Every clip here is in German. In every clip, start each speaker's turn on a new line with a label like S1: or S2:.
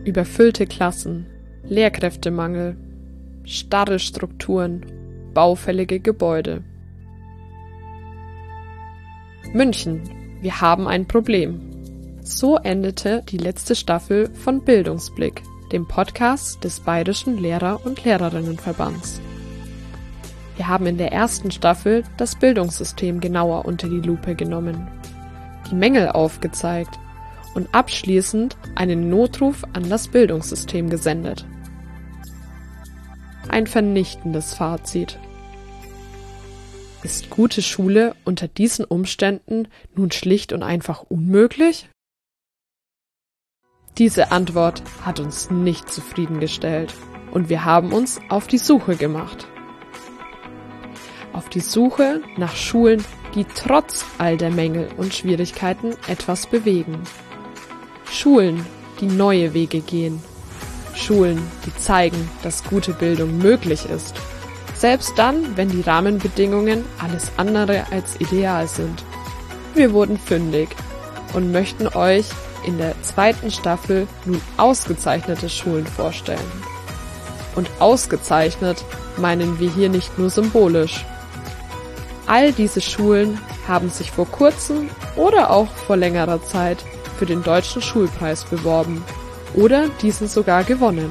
S1: Überfüllte Klassen, Lehrkräftemangel, starre Strukturen, baufällige Gebäude. München, wir haben ein Problem. So endete die letzte Staffel von Bildungsblick, dem Podcast des Bayerischen Lehrer- und Lehrerinnenverbands. Wir haben in der ersten Staffel das Bildungssystem genauer unter die Lupe genommen, die Mängel aufgezeigt und abschließend einen Notruf an das Bildungssystem gesendet. Ein vernichtendes Fazit. Ist gute Schule unter diesen Umständen nun schlicht und einfach unmöglich? Diese Antwort hat uns nicht zufriedengestellt und wir haben uns auf die Suche gemacht. Auf die Suche nach Schulen, die trotz all der Mängel und Schwierigkeiten etwas bewegen. Schulen, die neue Wege gehen. Schulen, die zeigen, dass gute Bildung möglich ist. Selbst dann, wenn die Rahmenbedingungen alles andere als ideal sind. Wir wurden fündig und möchten euch in der zweiten Staffel nun ausgezeichnete Schulen vorstellen. Und ausgezeichnet meinen wir hier nicht nur symbolisch. All diese Schulen haben sich vor kurzem oder auch vor längerer Zeit für den Deutschen Schulpreis beworben oder diesen sogar gewonnen.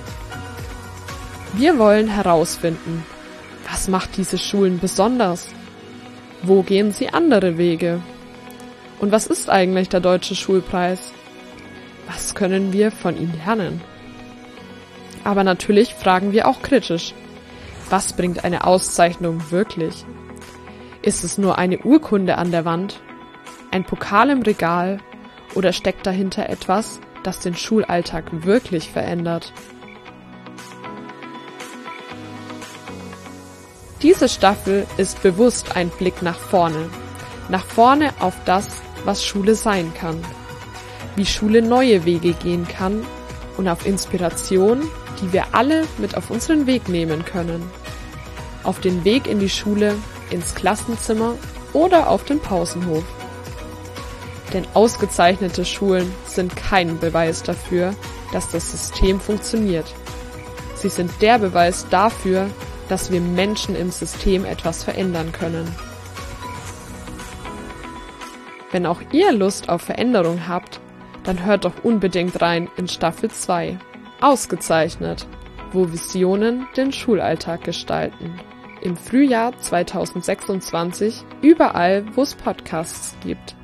S1: Wir wollen herausfinden, was macht diese Schulen besonders? Wo gehen sie andere Wege? Und was ist eigentlich der Deutsche Schulpreis? Was können wir von ihm lernen? Aber natürlich fragen wir auch kritisch. Was bringt eine Auszeichnung wirklich? Ist es nur eine Urkunde an der Wand? Ein Pokal im Regal? Oder steckt dahinter etwas, das den Schulalltag wirklich verändert? Diese Staffel ist bewusst ein Blick nach vorne auf das, was Schule sein kann, wie Schule neue Wege gehen kann und auf Inspiration, die wir alle mit auf unseren Weg nehmen können. Auf den Weg in die Schule, ins Klassenzimmer oder auf den Pausenhof. Denn ausgezeichnete Schulen sind kein Beweis dafür, dass das System funktioniert. Sie sind der Beweis dafür, dass wir Menschen im System etwas verändern können. Wenn auch ihr Lust auf Veränderung habt, dann hört doch unbedingt rein in Staffel 2, Ausgezeichnet, wo Visionen den Schulalltag gestalten. Im Frühjahr 2026 überall, wo es Podcasts gibt.